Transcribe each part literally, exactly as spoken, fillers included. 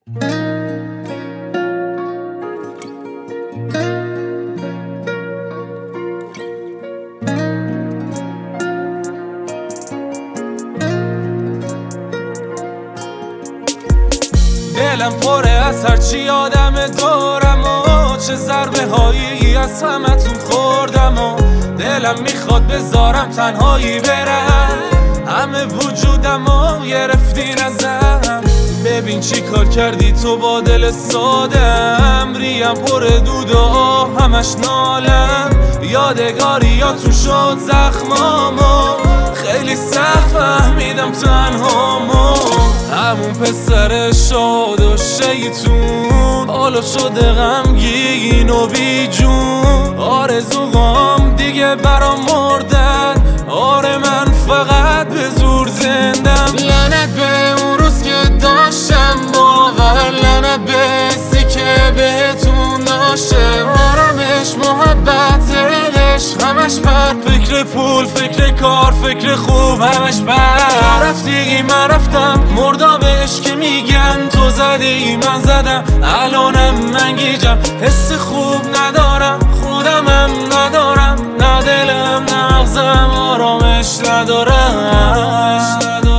دلم پره از هرچی آدم دارم و چه ضربه هایی از همتون خوردم و دلم میخواد بذارم تنهایی برم، همه وجودم و گرفتی نزم. ببین چی کار کردی تو با دل سادم، ریم پر دود و همش نالم، یادگاری یا تو شد زخمامو، خیلی سخت فهمیدم تنهامو. همون پسر شاد و شیطون حالا شده غمگین و بی جون، آرزوام دیگه برام مردن، آره من فقط به زور زندم. لعنت به اون روز که داشتم باور، لعنت به حسی که بهتون داشتم، آرامش محبت عشق همش بد، فکر پول فکر کار فکر خوب همش بد. رفتی من رفتم مردابش که میگن تو زدی من زدم، الانم من گیجم حس خوب ندارم، خودمم ندارم، نه دلم نه مغزم آرامش ندارم.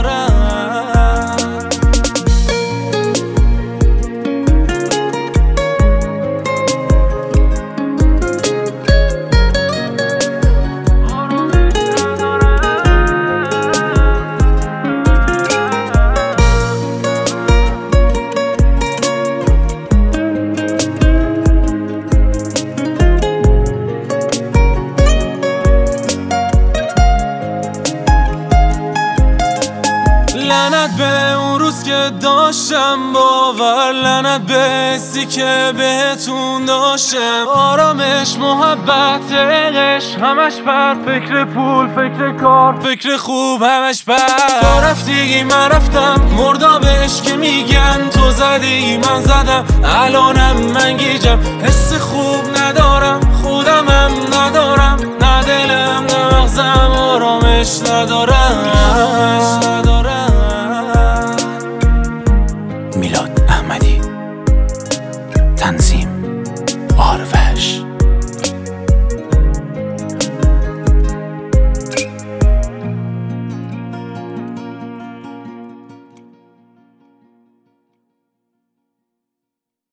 لعنت به اون روز که داشتم باور، لعنت به حسی که بهتون داشتم، آرامش محبت عشق همش بد، فکر پول فکر کار فکر خوب همش بد. تو رفتی من رفتم مردابش که میگن تو زدی من زدم، الانم من گیجم حس خوب ندارم، خودمم ندارم، نه دلم نه مغزم آرامش ندارم.